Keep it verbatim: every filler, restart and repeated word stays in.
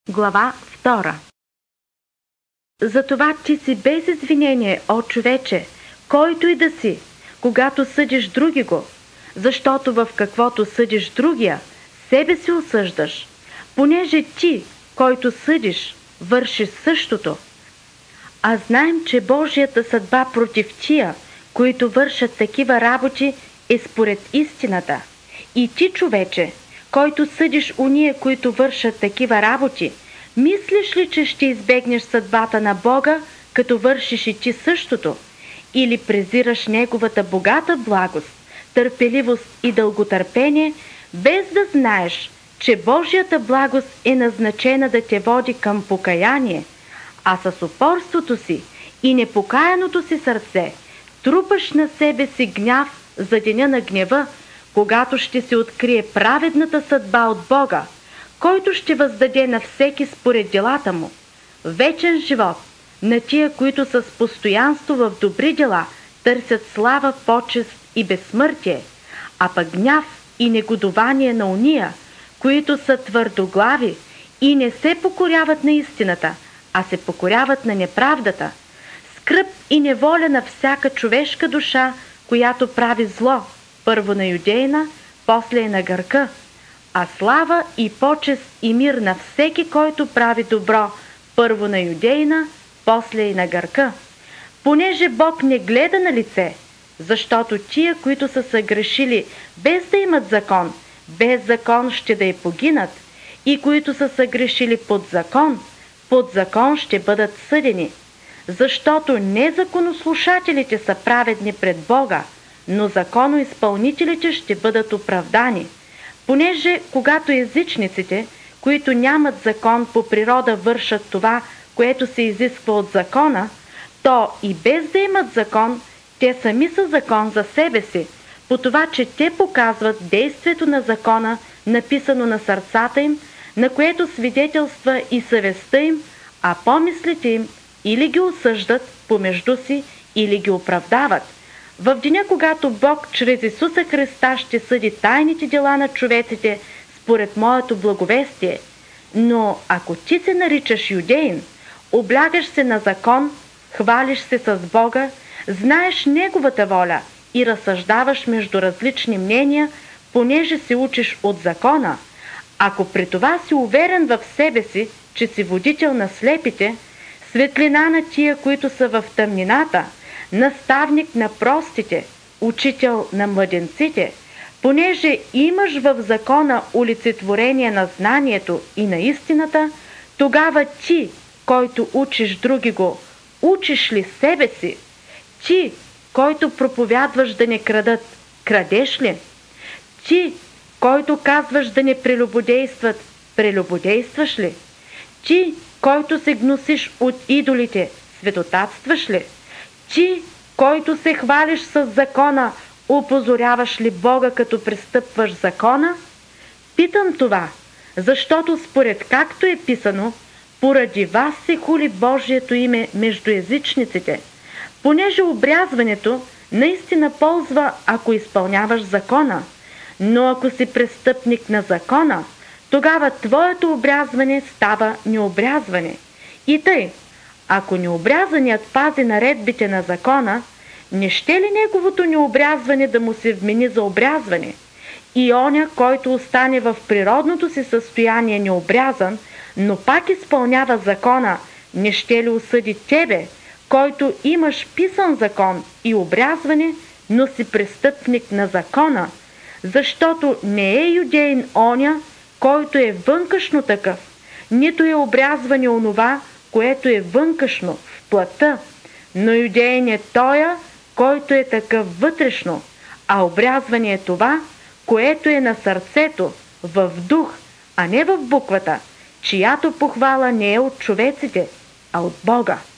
Глава втора. Затова ти си без извинение, о човече, който и да си, когато съдиш други го, защото в каквото съдиш другия, себе си осъждаш, понеже ти, който съдиш, вършиш същото. А знаем, че Божията съдба против тия, които вършат такива работи, е според истината. И ти, човече, който съдиш уния, които вършат такива работи, мислиш ли, че ще избегнеш съдбата на Бога, като вършиш и ти същото? Или презираш Неговата богата благост, търпеливост и дълготърпение, без да знаеш, че Божията благост е назначена да те води към покаяние, а с упорството си и непокаяното си сърце трупаш на себе си гняв за деня на гнева, когато ще се открие праведната съдба от Бога, който ще въздаде на всеки според делата му. Вечен живот на тия, които с постоянство в добри дела търсят слава, почест и безсмъртие, а пък гняв и негодование на уния, които са твърдоглави и не се покоряват на истината, а се покоряват на неправдата, скръб и неволя на всяка човешка душа, която прави зло, първо на юдейна, после и на гърка, а слава и почест и мир на всеки, който прави добро, първо на юдейна, после и на гърка. Понеже Бог не гледа на лице, защото тия, които са съгрешили без да имат закон, без закон ще да й погинат, и които са съгрешили под закон, под закон ще бъдат съдени. Защото не законослушателите са праведни пред Бога, но законоизпълнителите ще бъдат оправдани. Понеже когато езичниците, които нямат закон по природа, вършат това, което се изисква от закона, то и без да имат закон, те сами са закон за себе си, по това, че те показват действието на закона, написано на сърцата им, на което свидетелства и съвестта им, а помислите им или ги осъждат помежду си, или ги оправдават. В деня, когато Бог чрез Исуса Христа ще съди тайните дела на човеците според моето благовестие. Но ако ти се наричаш юдеин, облягаш се на закон, хвалиш се с Бога, знаеш Неговата воля и разсъждаваш между различни мнения, понеже се учиш от закона, ако при това си уверен в себе си, че си водител на слепите, светлина на тия, които са в тъмнината, наставник на простите, учител на младенците, понеже имаш в закона олицетворение на знанието и на истината, тогава ти, който учиш други го, учиш ли себе си? Ти, който проповядваш да не крадат, крадеш ли? Ти, който казваш да не прелюбодействат, прелюбодействаш ли? Ти, който се гносиш от идолите, светотатстваш ли? Ти, който се хвалиш с закона, опозоряваш ли Бога, като престъпваш закона? Питам това, защото според както е писано, поради вас се хули Божието име между езичниците, понеже обрязването наистина ползва, ако изпълняваш закона, но ако си престъпник на закона, тогава твоето обрязване става необрязване. И тъй, ако необрязаният пази наредбите на закона, не ще ли неговото необрязване да му се вмени за обрязване? И оня, който остане в природното си състояние необрязан, но пак изпълнява закона, не ще ли осъди тебе, който имаш писан закон и обрязване, но си престъпник на закона? Защото не е юдеин оня, който е вънкашно такъв, нито е обрязване онова, което е вънкашно, в плътта, но юдеин е тоя, който е такъв вътрешно, а обрязване е това, което е на сърцето, в дух, а не в буквата, чиято похвала не е от човеците, а от Бога.